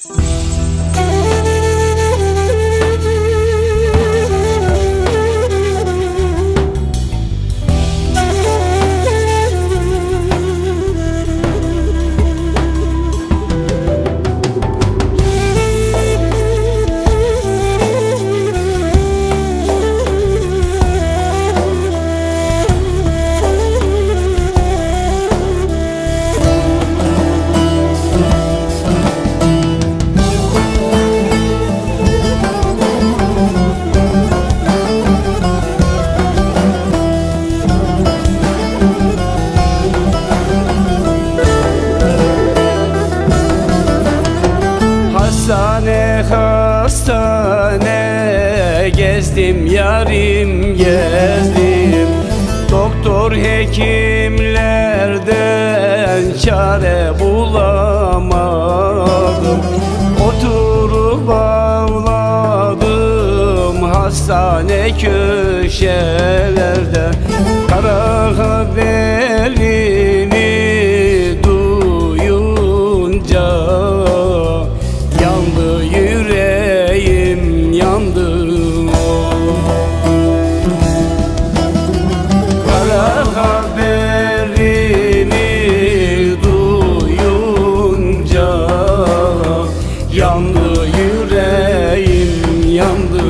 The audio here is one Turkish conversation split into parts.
Hastane gezdim yarim gezdim, doktor hekimlerden çare bulamadım. Oturup ağladım hastane köşelerde, kara haberini duyunca yandı yüreğim, yandı. Kara haberini duyunca yandı yüreğim, yandı.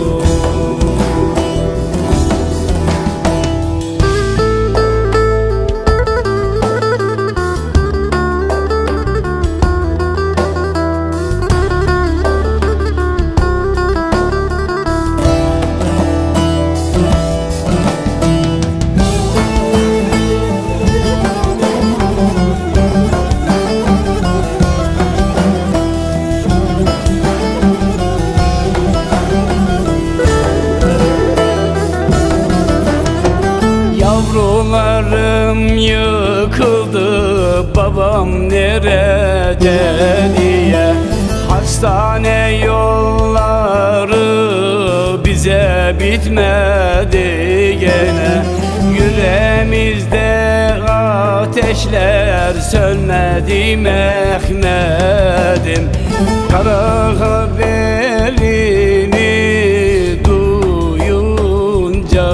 Yavrularım yıkıldı, babam nerede diye, hastane yolları bize bitmedi gene. Yüreğimizde ateşler sönmedi Mehmet'im. Kara haberini duyunca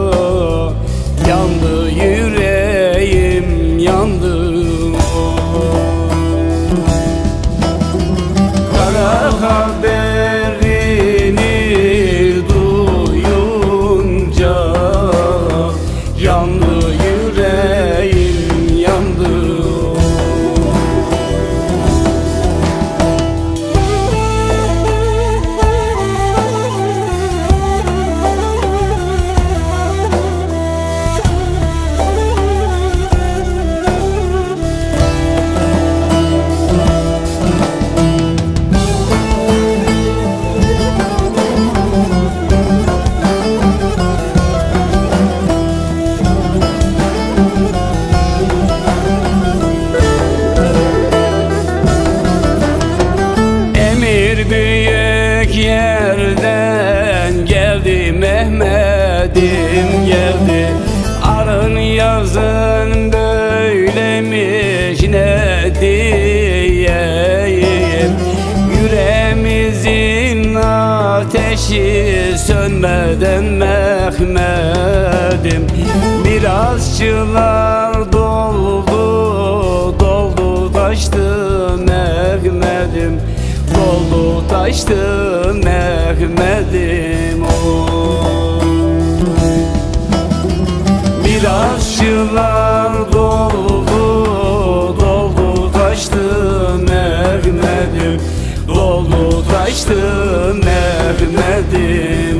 yandı yüreğim, yandı. Kara haberini duyunca yandı yüreğim, yandı. Büyük yerden geldi Mehmet'im, geldi. Arın yazın böylemiş ne diyeyim, yüreğimizin ateşi sönmeden Mehmet'im. Mirasçılar doldu, doldu taştı Mehmet'im, doldu taştı Mehmet'im. Mirasçılar doldu, doldu taştı Mehmet'im, doldu taştı Mehmet'im.